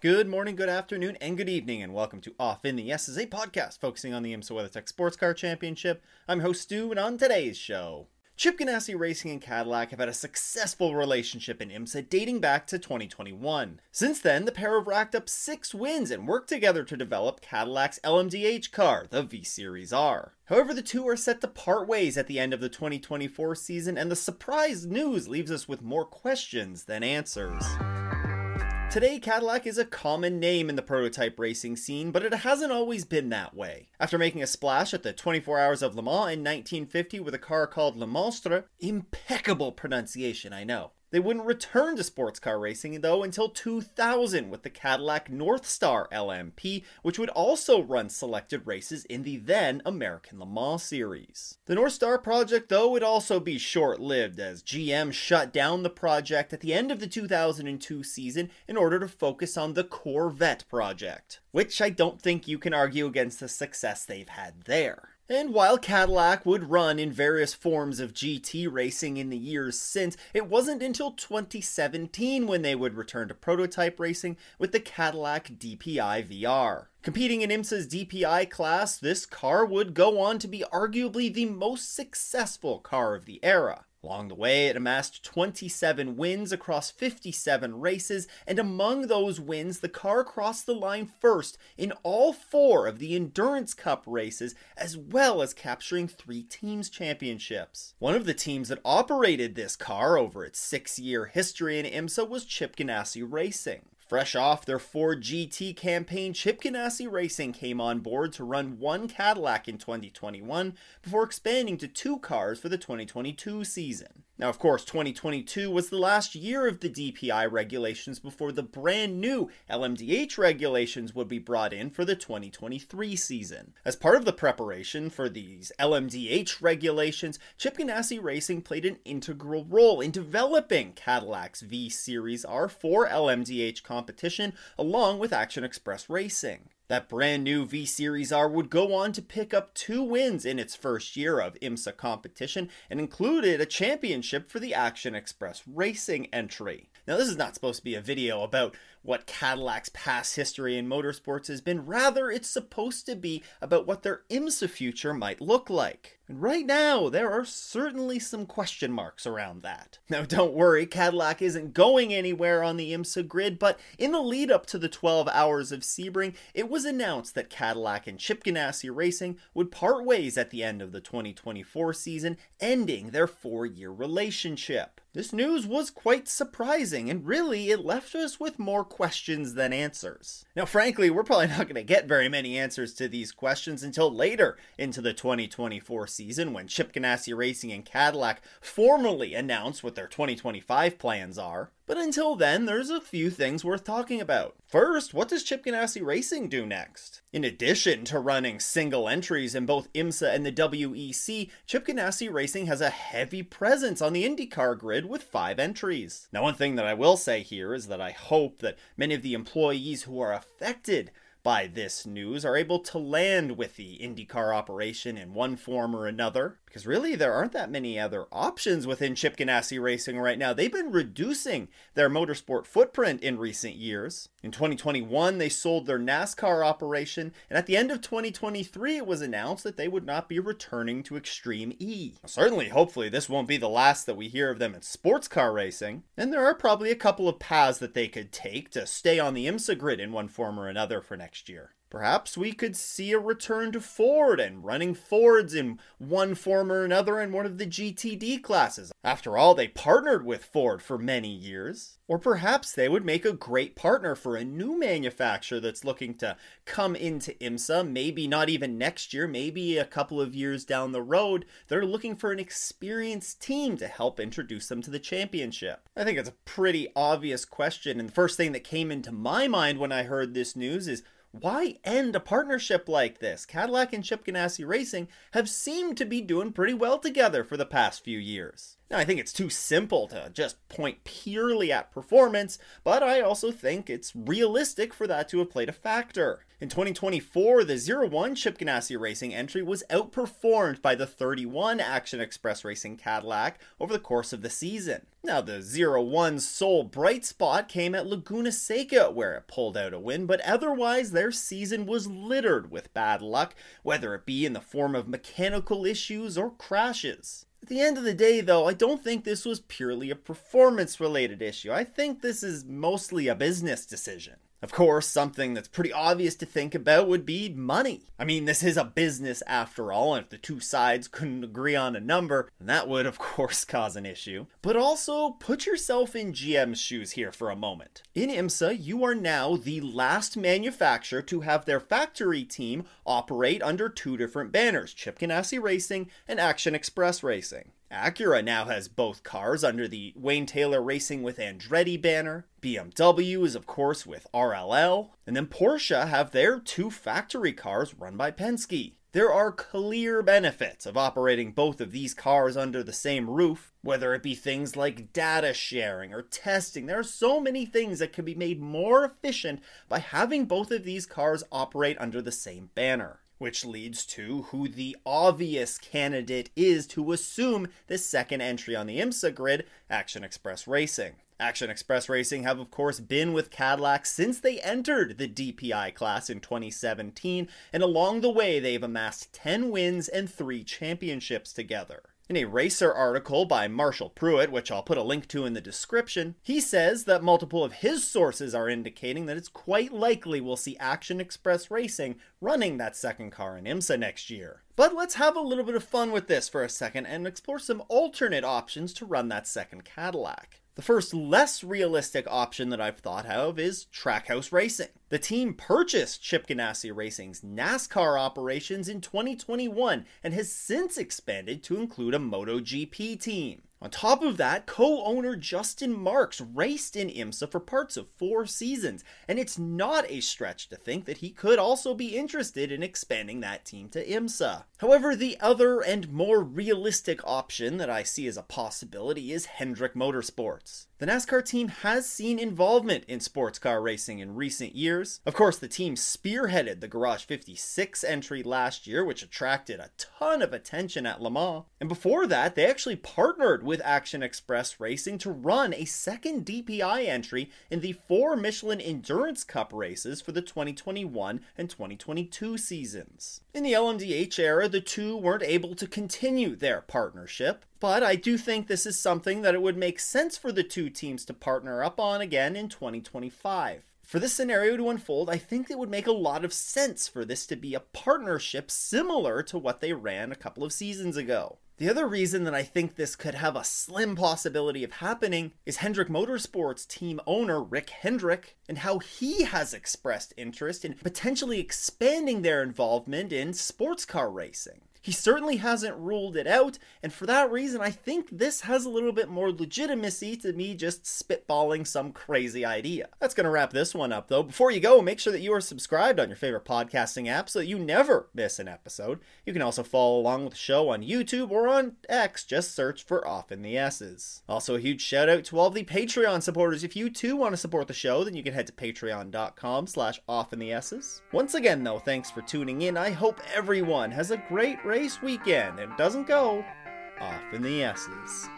Good morning, good afternoon, and good evening, and welcome to Off in the SSA podcast focusing on the IMSA WeatherTech Sports Car Championship. I'm host Stu, and on today's show, Chip Ganassi Racing and Cadillac have had a successful relationship in IMSA dating back to 2021. Since then, the pair have racked up 6 wins and worked together to develop Cadillac's LMDH car, the V-Series R. However, the two are set to part ways at the end of the 2024 season, and the surprise news leaves us with more questions than answers. Today, Cadillac is a common name in the prototype racing scene, but it hasn't always been that way. After making a splash at the 24 Hours of Le Mans in 1950 with a car called Le Monstre, impeccable pronunciation, I know. They wouldn't return to sports car racing, though, until 2000 with the Cadillac Northstar LMP, which would also run selected races in the then American Le Mans series. The Northstar project, though, would also be short-lived, as GM shut down the project at the end of the 2002 season in order to focus on the Corvette project, which I don't think you can argue against the success they've had there. And while Cadillac would run in various forms of GT racing in the years since, it wasn't until 2017 when they would return to prototype racing with the Cadillac DPI VR. Competing in IMSA's DPI class, this car would go on to be arguably the most successful car of the era. Along the way, it amassed 27 wins across 57 races, and among those wins, the car crossed the line first in all 4 of the Endurance Cup races, as well as capturing 3 teams championships. One of the teams that operated this car over its 6-year history in IMSA was Chip Ganassi Racing. Fresh off their Ford GT campaign, Chip Ganassi Racing came on board to run 1 Cadillac in 2021 before expanding to 2 cars for the 2022 season. Now, of course, 2022 was the last year of the DPI regulations before the brand new LMDH regulations would be brought in for the 2023 season. As part of the preparation for these LMDH regulations, Chip Ganassi Racing played an integral role in developing Cadillac's V-Series R for LMDH competition along with Action Express Racing. That brand new V-Series R would go on to pick up 2 wins in its first year of IMSA competition and included a championship for the Action Express Racing entry. Now, this is not supposed to be a video about what Cadillac's past history in motorsports has been. Rather, it's supposed to be about what their IMSA future might look like. And right now, there are certainly some question marks around that. Now, don't worry, Cadillac isn't going anywhere on the IMSA grid, but in the lead up to the 12 Hours of Sebring, it was announced that Cadillac and Chip Ganassi Racing would part ways at the end of the 2024 season, ending their 4-year relationship. This news was quite surprising, and really, it left us with more questions than answers. Now, frankly, we're probably not going to get very many answers to these questions until later into the 2024 season when Chip Ganassi Racing and Cadillac formally announce what their 2025 plans are. But until then, there's a few things worth talking about. First, what does Chip Ganassi Racing do next? In addition to running single entries in both IMSA and the WEC, Chip Ganassi Racing has a heavy presence on the IndyCar grid with 5 entries. Now, one thing that I will say here is that I hope that many of the employees who are affected by this news are able to land with the IndyCar operation in one form or another, because really there aren't that many other options within Chip Ganassi Racing right now. They've been reducing their motorsport footprint in recent years. In 2021, they sold their NASCAR operation, and at the end of 2023, it was announced that they would not be returning to Extreme E. Certainly, hopefully, this won't be the last that we hear of them in sports car racing, and there are probably a couple of paths that they could take to stay on the IMSA grid in one form or another for next year. Perhaps we could see a return to Ford and running Fords in one form or another in one of the GTD classes. After all, they partnered with Ford for many years. Or perhaps they would make a great partner for a new manufacturer that's looking to come into IMSA, maybe not even next year, maybe a couple of years down the road. They're looking for an experienced team to help introduce them to the championship. I think it's a pretty obvious question, and the first thing that came into my mind when I heard this news is, why end a partnership like this? Cadillac and Chip Ganassi Racing have seemed to be doing pretty well together for the past few years. Now, I think it's too simple to just point purely at performance, but I also think it's realistic for that to have played a factor. In 2024, the 01 Chip Ganassi Racing entry was outperformed by the 31 Action Express Racing Cadillac over the course of the season. Now, the 01's sole bright spot came at Laguna Seca, where it pulled out a win, but otherwise their season was littered with bad luck, whether it be in the form of mechanical issues or crashes. At the end of the day, though, I don't think this was purely a performance-related issue. I think this is mostly a business decision. Of course, something that's pretty obvious to think about would be money. I mean, this is a business after all, and if the two sides couldn't agree on a number, then that would, of course, cause an issue. But also, put yourself in GM's shoes here for a moment. In IMSA, you are now the last manufacturer to have their factory team operate under two different banners, Chip Ganassi Racing and Action Express Racing. Acura now has both cars under the Wayne Taylor Racing with Andretti banner. BMW is of course with RLL. And then Porsche have their two factory cars run by Penske. There are clear benefits of operating both of these cars under the same roof, whether it be things like data sharing or testing. There are so many things that can be made more efficient by having both of these cars operate under the same banner. Which leads to who the obvious candidate is to assume the second entry on the IMSA grid, Action Express Racing. Action Express Racing have of course been with Cadillac since they entered the DPI class in 2017, and along the way they've amassed 10 wins and 3 championships together. In a Racer article by Marshall Pruitt, which I'll put a link to in the description, he says that multiple of his sources are indicating that it's quite likely we'll see Action Express Racing running that second car in IMSA next year. But let's have a little bit of fun with this for a second and explore some alternate options to run that second Cadillac. The first less realistic option that I've thought of is Trackhouse Racing. The team purchased Chip Ganassi Racing's NASCAR operations in 2021 and has since expanded to include a MotoGP team. On top of that, co-owner Justin Marks raced in IMSA for parts of 4 seasons, and it's not a stretch to think that he could also be interested in expanding that team to IMSA. However, the other and more realistic option that I see as a possibility is Hendrick Motorsports. The NASCAR team has seen involvement in sports car racing in recent years. Of course, the team spearheaded the Garage 56 entry last year, which attracted a ton of attention at Le Mans. And before that, they actually partnered with Action Express Racing to run a second DPI entry in the 4 Michelin Endurance Cup races for the 2021 and 2022 seasons. In the LMDH era, the two weren't able to continue their partnership, but I do think this is something that it would make sense for the two teams to partner up on again in 2025. For this scenario to unfold, I think it would make a lot of sense for this to be a partnership similar to what they ran a couple of seasons ago. The other reason that I think this could have a slim possibility of happening is Hendrick Motorsports team owner Rick Hendrick and how he has expressed interest in potentially expanding their involvement in sports car racing. He certainly hasn't ruled it out, and for that reason I think this has a little bit more legitimacy to me just spitballing some crazy idea. That's going to wrap this one up though. Before you go, make sure that you are subscribed on your favorite podcasting app so that you never miss an episode. You can also follow along with the show on YouTube or on X, just search for Off in the S's. Also a huge shout out to all of the Patreon supporters. If you too want to support the show, then you can head to patreon.com/offinthes's. Once again though, thanks for tuning in. I hope everyone has a great race weekend and doesn't go off in the S's.